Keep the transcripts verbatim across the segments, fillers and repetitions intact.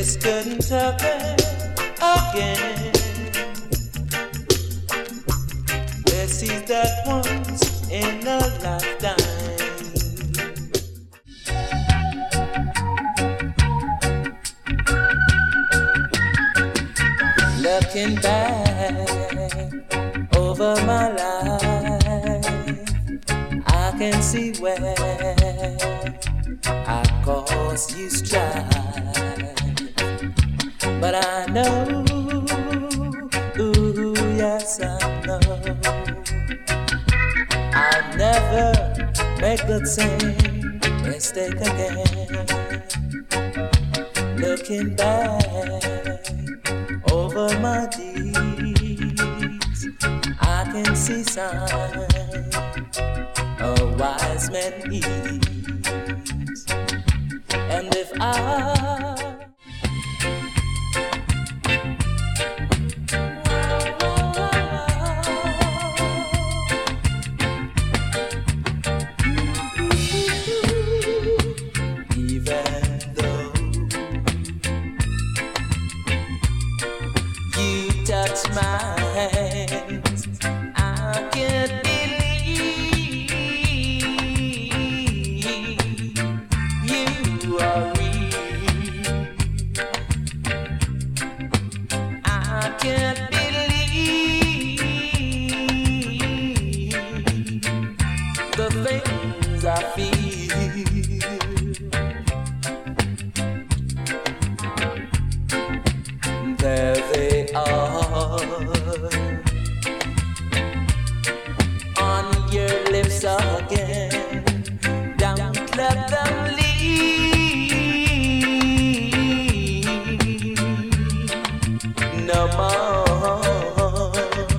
This couldn't happen again. This is that once in a lifetime. Looking back over my life, I can see where I caused you strife. But I know, ooh, yes I know, I'll never make the same mistake again. Looking back over my deeds, I can see signs a wise man eats. And if I my hands, I can't believe you are real. I can't believe the things I feel. There they are on your lips again. Don't let them leave no more.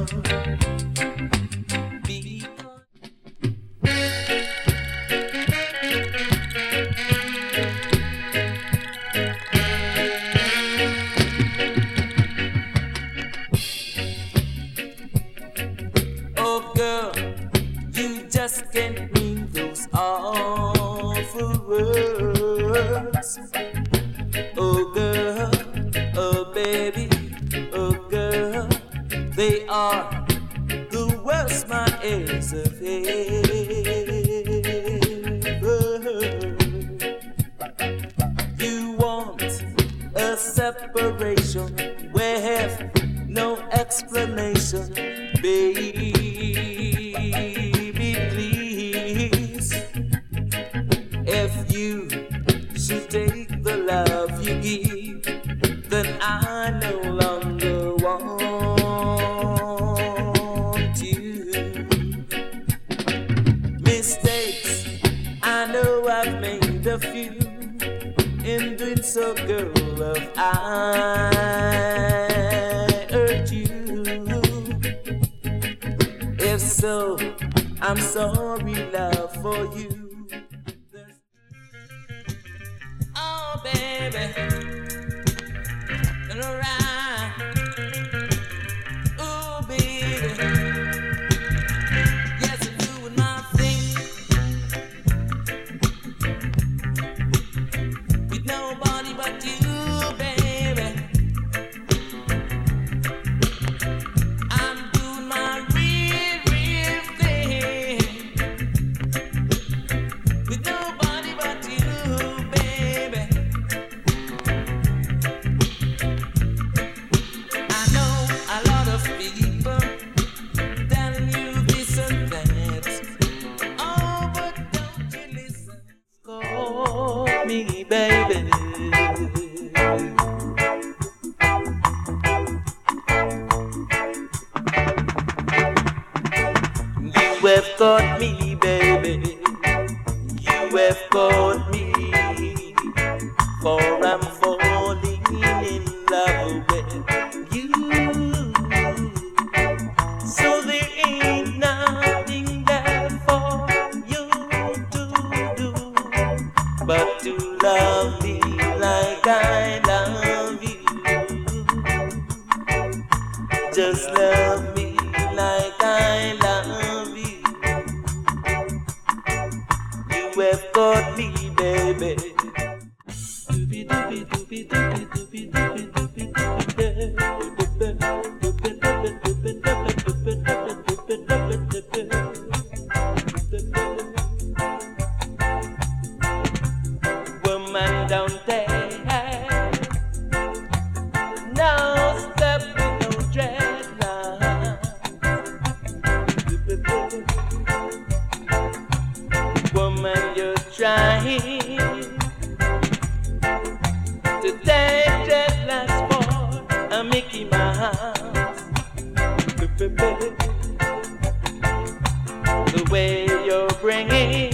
Oh girl, you just can't mean those awful words. Oh girl, oh baby, oh girl, they are the worst my ears have ever. You want a separation, we have no explanation. Baby, please, if you should take the love you give, then I no longer want you. Mistakes, I know I've made a few. In doing so, girl, if I hurt you, if so, I'm sorry, love, for you. Oh, baby, all right. Oh, baby, yes, I'm doing my thing with nobody but you, baby. I'm doing my real, real thing with nobody but you, baby. I know a lot of people telling you this and that. Oh, but don't you listen? Call me, baby. You have caught me, baby. You have caught me, for I'm falling in love with you. So there ain't nothing left for you to do but to love me like I love you. Just love me like I love you. You have got me, baby. Doobie doobie doobie doobie doobie Mickey Mouse. The way you're bringing